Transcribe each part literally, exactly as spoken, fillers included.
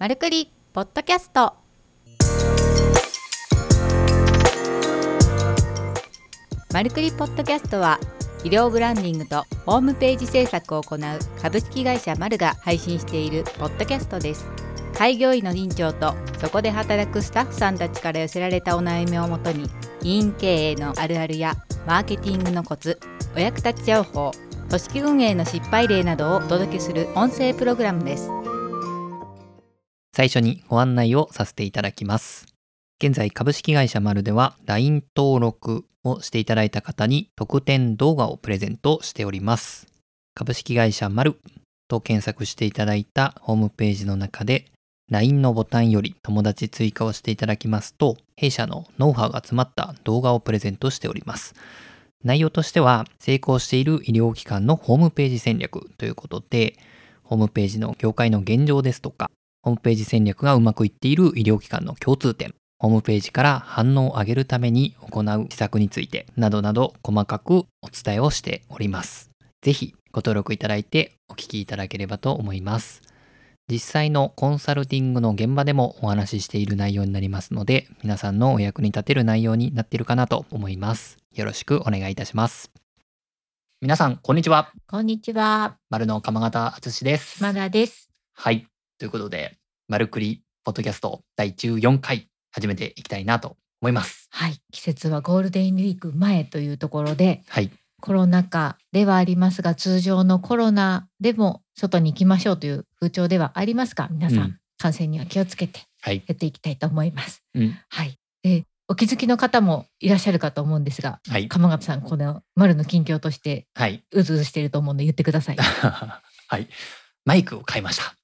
マルクリポッドキャスト。マルクリポッドキャストは医療ブランディングとホームページ制作を行う株式会社マルが配信しているポッドキャストです。開業医の院長とそこで働くスタッフさんたちから寄せられたお悩みをもとに、医院経営のあるあるやマーケティングのコツ、お役立ち情報、組織運営の失敗例などをお届けする音声プログラムです。 最初にご案内をさせていただきます。現在株式会社マルでは ライン 登録をしていただいた方に特典動画をプレゼントしております。株式会社マルと検索していただいたホームページの中で ライン のボタンより友達追加をしていただきますと、弊社のノウハウが詰まった動画をプレゼントしております。内容としては、成功している医療機関のホームページ戦略ということで、ホームページの業界の現状ですとか、ホームページ戦略がうまくいっている医療機関の共通点、ホームページから反応を上げるために行う施策についてなどなど細かくお伝えをしております。ぜひご登録いただいてお聞きいただければと思います。実際のコンサルティングの現場でもお話ししている内容になりますので、皆さんのお役に立てる内容になっているかなと思います。よろしくお願いいたします。皆さんこんにちは。 こんにちは。 マルの鎌形敦です。 マダです。 はい。ということで、マルクリポッドキャストだいじゅうよんかい始めていきたいなと思います。 はい。季節はゴールデンウィーク前というところで、 はい。 コロナ禍ではありますが、通常のコロナでも外に行きましょうという風潮ではありますが、皆さん、うん、感染には気をつけてやっていきたいと思います。 うん、 はい。で、お気づきの方もいらっしゃるかと思うんですが、はい、鎌形さん、この丸の近況として、はい、うずうずしていると思うので言ってください。 はい。マイクを買いました。はい。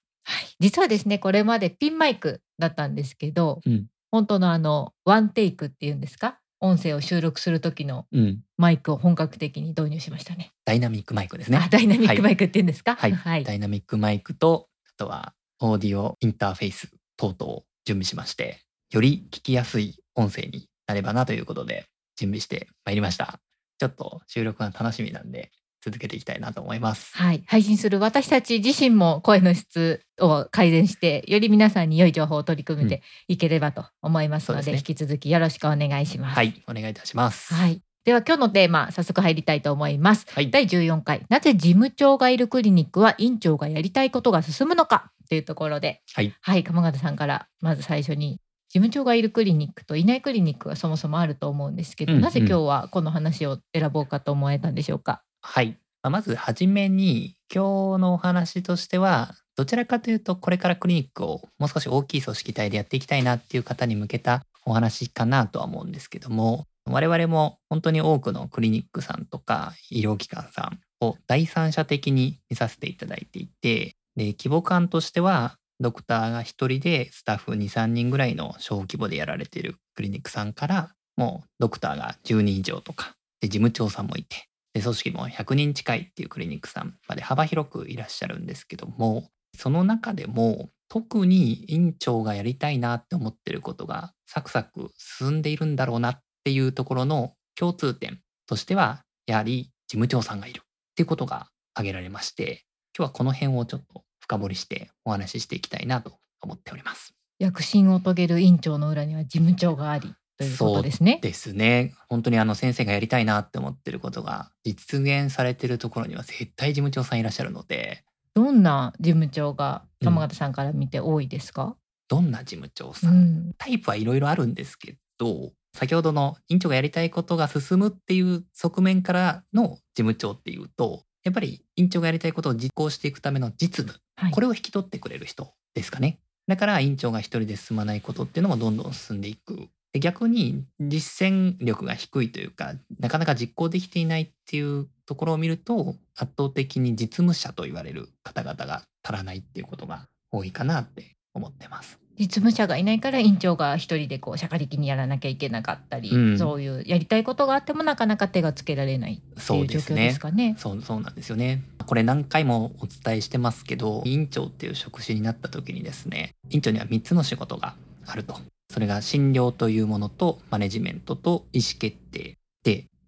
実はですね、これまでピンマイクだったんですけど、うん、本当のあのワンテイクっていうんですか、音声を収録する時のマイクを本格的に導入しましたね。 ダイナミックマイクですね。 あ、ダイナミックマイクって言うんですか。 はい。はい、ダイナミックマイクと、あとはオーディオインターフェース等々を準備しまして、より聞きやすい音声になればなということで準備してまいりました。ちょっと収録が楽しみなんで続けていきたいなと思います。 はい。配信する私たち自身も声の質を改善して、より皆さんに良い情報を取り組めていければと思いますので、うん、でね、引き続きよろしくお願いします。 はい。お願いいたします。 はい。では今日のテーマ、早速入りたいと思います。はい、だいじゅうよんかい、なぜ事務長がいるクリニックは院長がやりたいことが進むのかというところで、はい。はい。鎌形さんからまず最初に、事務長がいるクリニックといないクリニックがそもそもあると思うんですけど、うんうん、なぜ今日はこの話を選ぼうかと思えたんでしょうか。 はい。まずはじめに今日のお話としては、どちらかというとこれからクリニックをもう少し大きい組織体でやっていきたいなっていう方に向けたお話かなとは思うんですけども、我々も本当に多くのクリニックさんとか医療機関さんを第三者的に見させていただいていて、で規模感としてはドクターがひとりでスタッフに、さんにんぐらいの小規模でやられているクリニックさんから、もうドクターがじゅうにん以上とかで事務長さんもいて、で組織もひゃくにん近いっていうクリニックさんまで幅広くいらっしゃるんですけども、その中でも特に院長がやりたいなって思ってることがサクサク進んでいるんだろうなっていうところの共通点としては、やはり事務長さんがいるっていうことが挙げられまして、今日はこの辺をちょっと深掘りしてお話ししていきたいなと思っております。 躍進を遂げる院長の裏には事務長がありということですね。 そうですね。本当にあの先生がやりたいなって思ってることが実現されてるところには絶対事務長さんいらっしゃるので。 どんな事務長が鎌形さんから見て多いですか？うん、 どんな事務長さん、うん、タイプはいろいろあるんですけど、先ほどの院長がやりたいことが進むっていう側面からの事務長っていうと、やっぱり院長がやりたいことを実行していくための実務、はい、これを引き取ってくれる人ですかね。だから院長が一人で進まないことっていうのもどんどん進んでいく。で逆に実践力が低いというか、なかなか実行できていないっていうところを見ると、圧倒的に実務者と言われる方々が足らないっていうことが多いかなって思ってます。 実務者がいないから院長が一人でこう社会的にやらなきゃいけなかったり、うん、そういうやりたいことがあってもなかなか手がつけられないっていう状況ですかね。 そうですね。そう、そうなんですよね。これ何回もお伝えしてますけど、院長っていう職種になった時にですね、院長にはみっつの仕事があると。それが診療というものとマネジメントと意思決定で、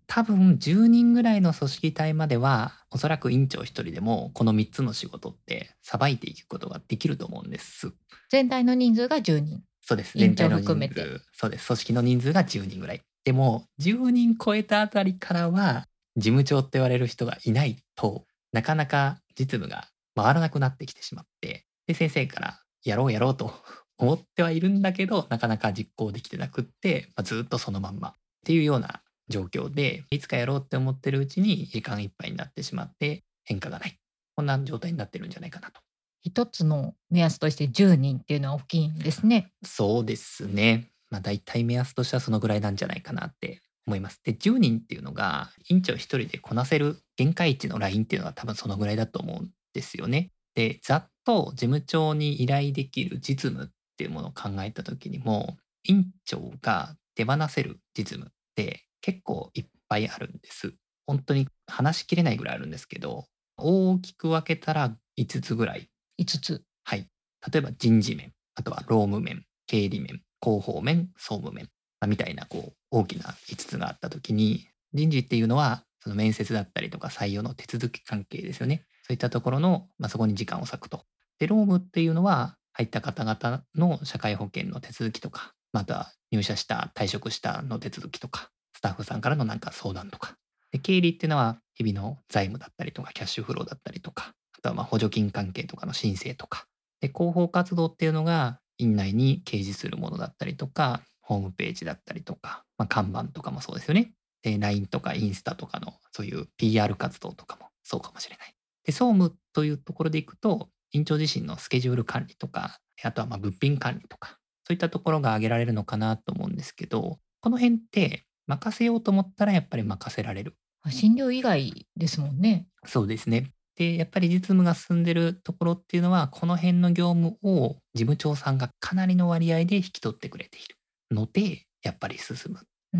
多分じゅうにんぐらいの組織体までは、おそらく院長一人でもこのみっつの仕事ってさばいていくことができると思うんです。 全体の人数がじゅうにん。 そうです。 院長全体の人含めて。 数、そうです。組織の人数がじゅうにんぐらい。でも、じゅうにん超えたあたりからは、事務長って言われる人がいないと、なかなか実務が回らなくなってきてしまって、で、先生からやろうやろうと思ってはいるんだけど、なかなか実行できてなくって、まあ、ずっとそのまんまっていうような状況で、いつかやろうって思ってるうちに時間いっぱいになってしまって変化がない。こんな状態になってるんじゃないかなと。 一つの目安としてじゅうにんっていうのは大きいんですね。 そうですね。まあ、大体目安としてはそのぐらいなんじゃないかなって思います。で、じゅうにんっていうのが、院長一人でこなせる限界値のラインっていうのは多分そのぐらいだと思うんですよね。で、ざっと事務長に依頼できる実務っていうものを考えた時にも、院長が手放せる実務って結構いっぱいあるんです。本当に話しきれないぐらいあるんですけど、大きく分けたらいつつぐらい。 いつつ。 はい。例えば人事面、あとは労務面、経理面、広報面、総務面、まあ、みたいなこう大きないつつがあった時に、人事っていうのはその面接だったりとか採用の手続き関係ですよね。そういったところの、まあ、そこに時間を割くと。で、労務っていうのは入った方々の社会保険の手続きとか、また入社した、退職したの手続きとか、スタッフさんからのなんか相談とか。で、経理っていうのは日々の財務だったりとか、キャッシュフローだったりとか、あとはまあ補助金関係とかの申請とか、で、広報活動っていうのが院内に掲示するものだったりとか、ホームページだったりとか、まあ、看板とかもそうですよね。で、ライン とかインスタとかのそういう ピーアール 活動とかもそうかもしれない。で、総務というところでいくと、院長自身のスケジュール管理とか、あとはまあ物品管理とか、そういったところが挙げられるのかなと思うんですけど、この辺って任せようと思ったらやっぱり任せられる。 診療以外ですもんね。 そうですね。で、やっぱり実務が進んでるところっていうのは、この辺の業務を事務長さんがかなりの割合で引き取ってくれているので、やっぱり進む。 うん、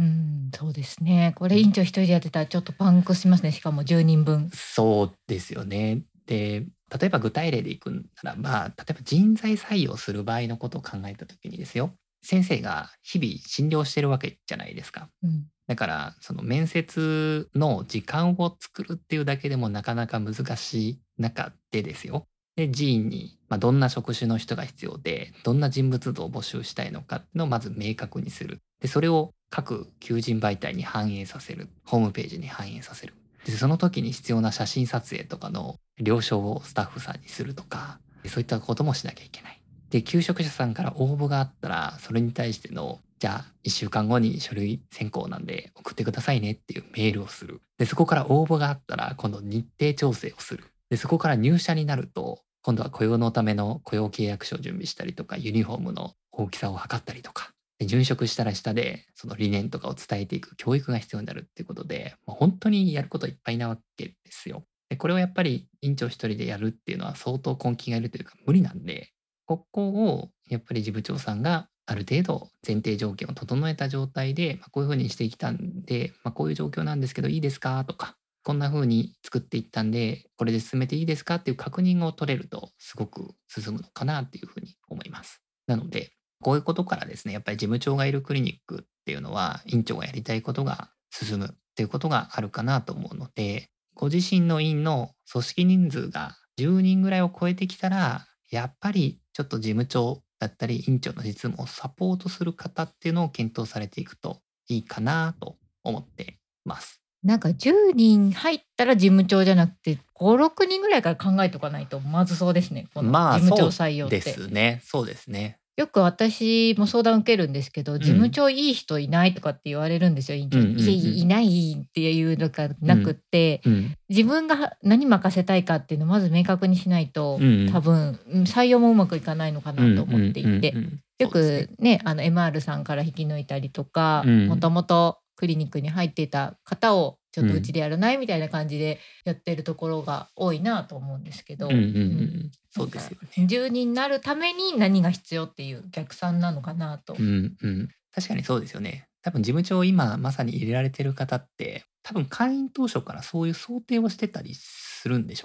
そうですね。これ院長一人でやってたらちょっとパンクしますね。しかもじゅうにんぶん。 そうですよね。で、例えば具体例でいくなら、まあ、例えば人材採用する場合のことを考えた時にですよ、先生が日々診療してるわけじゃないですか。 うん。 だから、その面接の時間を作るっていうだけでもなかなか難しい中でですよ。で、人員に、まあ、どんな職種の人が必要で、どんな人物像を募集したいのかっていうのをまず明確にする。で、それを各求人媒体に反映させる。ホームページに反映させる。で、その時に必要な写真撮影とかの了承をスタッフさんにするとか、そういったこともしなきゃいけない。で、求職者さんから応募があったら、それに対しての、じゃあ、いっしゅうかんごに書類選考なんで送ってくださいねっていうメールをする。で、そこから応募があったら、今度日程調整をする。で、そこから入社になると、今度は雇用のための雇用契約書を準備したりとか、ユニフォームの大きさを測ったりとか、で、殉職したら下で、その理念とかを伝えていく教育が必要になるっていうことで、まあ、本当にやることいっぱいなわけですよ。で、これをやっぱり院長一人でやるっていうのは相当根気がいるというか無理なんで、ここをやっぱり事務長さんがある程度前提条件を整えた状態で、まあ、こういう風にしてきたんで、まあ、こういう状況なんですけどいいですかとか、こんな風に作っていったんで、これで進めていいですかっていう確認を取れるとすごく進むのかなっていう風に思います。なので、こういうことからですね、やっぱり事務長がいるクリニックっていうのは、院長がやりたいことが進むっていうことがあるかなと思うので、ご自身の院の組織人数がじゅうにんぐらいを超えてきたら、やっぱりちょっと事務長だったり院長の実務をサポートする方っていうのを検討されていくといいかなと思ってます。 なんかじゅうにん入ったら事務長じゃなくて、ご、ろくにんぐらいから考えとかないとまずそうですね。このまあ、 事務長そうで採用って。 すね。そうですね。 よく私も相談受けるんですけど、事務うん。 長いい人いないとかって言われるんですよ、院長に。 うんうんいや、いいうん。 ないっていうのがなくって、 うん。 自分がは何任せたいかっていうのをまず明確にしないと、 うん。 多分、うん、採用もうまくいかないのかうんうんなと思っていて。 うんうん。 よそうですね。 くね、あの エムアール さんから引き抜いたりとか、もとうん。 もとクリニックに入っていた方をちょっとうちうん。 でやらないみたいな感じでやってるところが多いなと思うんですけど、 うんうんうんううん、 ん。 なんかそうですよね。 じゅうにんになるために何が必要っていう逆算なのかなと。 うんうん。確かにそうですよね。多分事務長今まさに入れられてる方って、多分会員当初からそういう想定をしてたりするんでしょうね。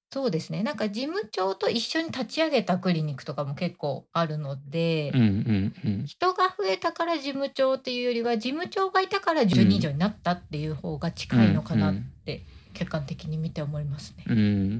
そうですね。なんか事務長と一緒に立ち上げたクリニックとかも結構あるので、 うんうんうん。 人が増えたから事務長っていうよりは、事務長がいたからじゅうにん以上になったっていう方がう近いのかなっんうん。 て、客観的に見て思いますね。 うん、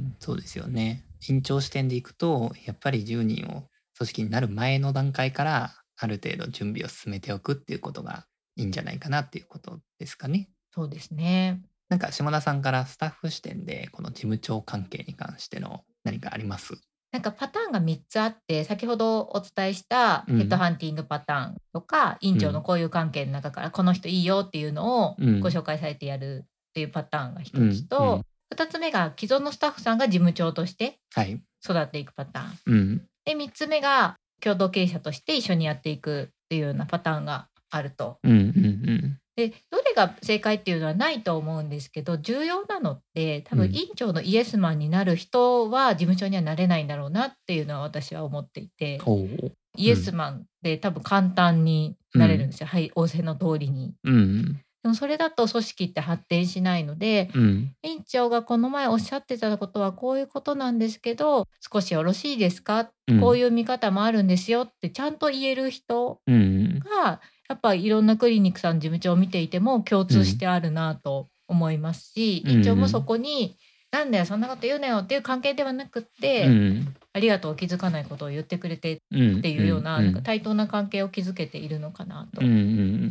そうですよね。院長視点でいくと、やっぱりじゅうにんを組織になる前の段階から、ある程度準備を進めておくっていうことがいいんじゃないかなっていうことですかね。 そうですね。 なんか下田さんからスタッフ視点で、この事務長関係に関しての何かあります？ なんかパターンがみっつあって、先ほどお伝えしたヘッドうん、 ハンティングパターンとか、院うん、 長の交友関係の中からこの人いいよっていうのをうん、 ご紹介されてやるっていうパターンが一つうん、うと、 ん。 ふたつめが既存のスタッフさんが事務長としてはい。 育っていくパターン。 うん、 で、みっつめが共同経営者として一緒にやっていくっていうようなパターンがあると。 うん、うん、うん。 で、どれが正解っていうのはないと思うんですけど、重要なのって、多うん。 分院長のイエスマンになる人は事務長にはなれないんだろうなっていうのは私は思っていて、 ほう。 イエスうん、 マンで多分簡単にうん、 なれるんですよ。はい、仰せの通りに。 うん、 でもそれだと組織って発展しないので、 うん、 院長がこの前おっしゃってたことはこういうことなんですけど、少しよろしいですか？ うん、 こういう見方もあるんですよってちゃんと言える人うん、 が、やっぱいろんなクリニックさんの事務長を見ていても共うん、 通してあるなと思いますし、 う院長もそん、 こに「なんだよ、そんなこと言うなよ」っていう関係ではなくって、 うん、 ありがとう、気づかないことを言ってくれてっうん、 ていうん、 うような、なんかうん、 対等な関係を築けているのかなとうん。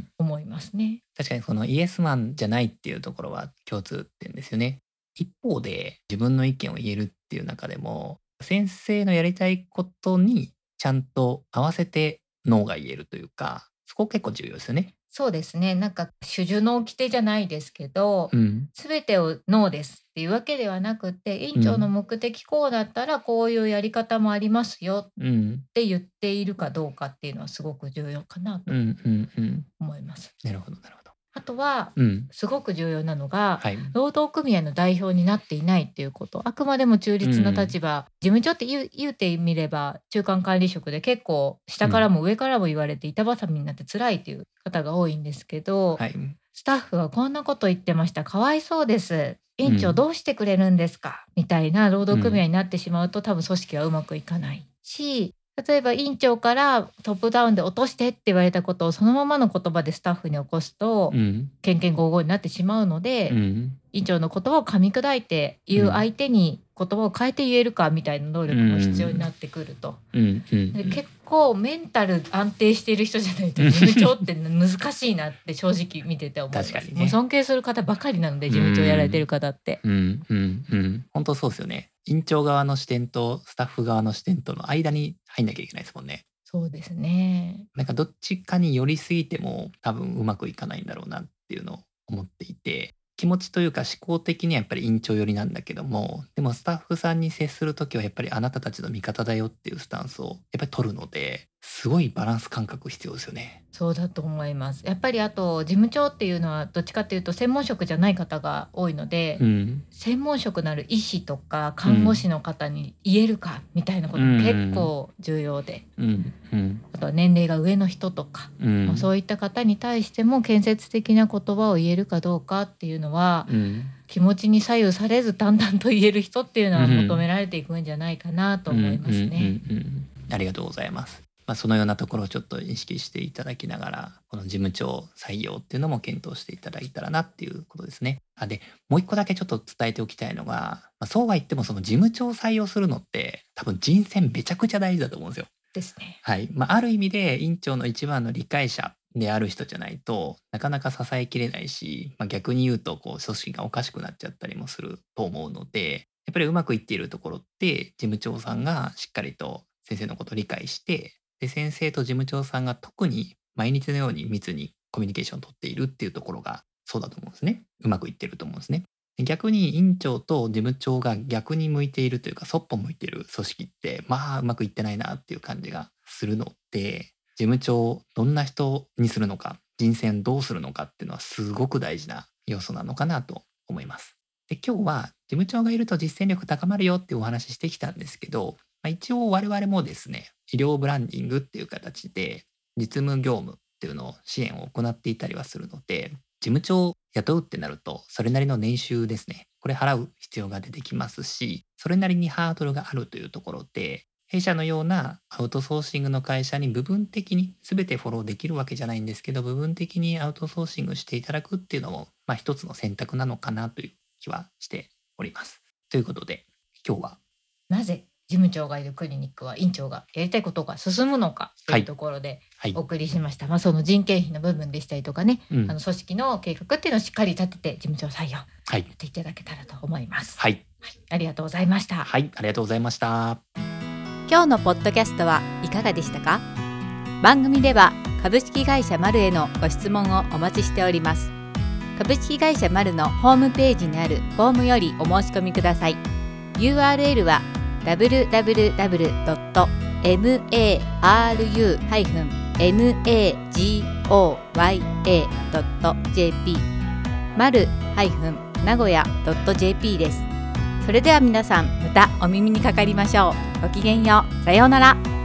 思いますね。 確かにそのイエスマンじゃないっていうところは共通点ですよね。一方で自分の意見を言えるっていう中でも、先生のやりたいことにちゃんと合わせてノーが言えるというか、そこ結構重要ですよね。 そうですね。なんか主従の掟じゃないですけど、 うん、 全てをノーですっていうわけではなくって、院長のうん、 目的こうだったらこういうやり方もありますよっうん、 て言っているかどうかっていうのはすごく重要かなとうん、うん、うん。 思います。 なるほど、なるほど。 あとは、 うん、 すごく重要なのが、 はい。 労働組合の代表になっていないっていうこと。あくまでも中う立な立ん、 場、事務長って言う言うてみれば、中間管理職で結構下からうん、 も上からも言われて板挟みになって辛いっていう方が多いんですけど、 はい。 スタッフがこんなこと言ってました。かわいそうです。院長うん、 どうしてくれるんですかみたいな労うん、 働組合になってしまうと多分組織はうまくいかないし、例えば院長からトップダウンで落としてって言われたことをそのままの言葉でスタッフに起こすと、 うん、 けんけんごうごうになってしまうので、 うん、 院長の言葉を噛み砕いて言ううん、 相手に言葉を変えて言えるかみたいな能う力も必要になん、 ってくると。 うん、うん、 で、結構メンタル安定している人じゃないと事務長って難しいなって正直見てて思います。もう確かにね。 尊敬する方ばかりなので、 う事務長やられてるん。 方って。 うん、うん、うん。本当そうですよね。院長側の視点とスタッフ側の視点との間に入んなきゃいけないですもんね。 そうですね。 なんかどっちかに寄りすぎても多分うまくいかないんだろうなっていうのを思っていて、気持ちというか思考的にはやっぱり院長寄りなんだけども、でもスタッフさんに接するときはやっぱりあなたたちの味方だよっていうスタンスをやっぱり取るので、すごいバランス感覚必要ですよね。 そうだと思います。やっぱりあと事務長っていうのはどっちかっていうと専門職じゃない方が多いので、 うん。 専門職なる医師とかうん。 看護師の方に言えるかみたいなこうとも結ん。 構重要で、 うん。うん。 あとは年齢が上の人とか、まあ、そうん。 ういった方に対しても建設的な言葉を言えるかどうかっていうのは、 うん。 気持ちに左右されず淡々と言える人っていうのは求めうん。 られていくんじゃないかなとうん。うん。 思いますね。 うん。ありがとうございます。まあ、そのようなところをちょっと意識していただきながら、この事務長採用っていうのも検討していただいたらなっていうことですね。あ、で、もう一個だけちょっと伝えておきたいのが、まあ、そうは言ってもその事務長を採用するのって、多分人選めちゃくちゃ大事だと思うんですよ。 ですね。 はい。まあ、ある意味で院長の一番の理解者である人じゃないとなかなか支えきれないし、まあ、逆に言うとこう組織がおかしくなっちゃったりもすると思うので、やっぱりうまくいっているところって事務長さんがしっかりと先生のことを理解して、で先生と事務長さんが特に毎日のように密にコミュニケーションを取っているっていうところがそうだと思うんですね。うまくいってると思うんですね。逆に院長と事務長が逆に向いているというか、そっぽ向いている組織って、まあ、うまくいってないなっていう感じがするので、事務長どんな人にするのか、人選どうするのかっていうのはすごく大事な要素なのかなと思います。で、今日は事務長がいると実践力高まるよっていうお話ししてきたんですけど、まあ、一応我々もですね、医療ブランディングっていう形で実務業務っていうのを支援を行っていたりはするので、 事務長を雇うってなると、それなりの年収ですね。これ払う必要が出てきますし、それなりにハードルがあるというところで、弊社のようなアウトソーシングの会社に部分的に全てフォローできるわけじゃないんですけど、部分的にアウトソーシングしていただくっていうのも、まあ一つの選択なのかなという気はしております。ということで、今日はなぜ事務長がいるクリニックは院長がやりたいことが進むのかというところでお送りしました。はいはい、まあ、その人件費の部分でしたりとかね、うん、あの組織の計画っていうのをしっかり立てて事務長採用やっていただけたらと思います。はい、はい、ありがとうございました。 はい、ありがとうございました。 今日のポッドキャストはいかがでしたか？番組では株式会社マルへのご質問をお待ちしております。株式会社マルのホームページにあるフォームよりお申し込みください。ユーアールエル は ダブリューダブリューダブリュードットマルドットジェーピー マル名古屋 ドットジェーピー です。それでは皆さん、またお耳にかかりましょう。ごきげんよう。さようなら。